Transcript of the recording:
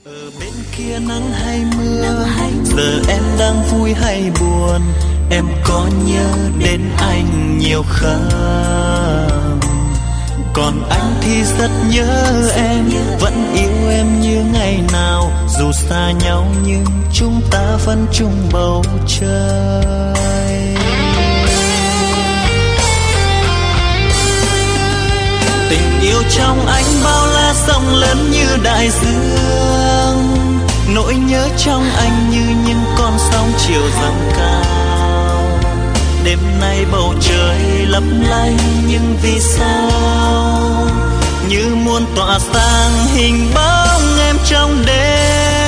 Ở bên kia nắng hay mưa, giờ em đang vui hay buồn, em có nhớ đến anh nhiều không? Còn anh thì rất nhớ em, vẫn yêu em như ngày nào. Dù xa nhau nhưng chúng ta vẫn chung bầu trời. Tình yêu trong anh bao la sông lớn như đại dương, nỗi nhớ trong anh như những con sóng chiều dâng cao. Đêm nay bầu trời lấp lánh nhưng vì sao như muôn tỏa sáng hình bóng em trong đêm.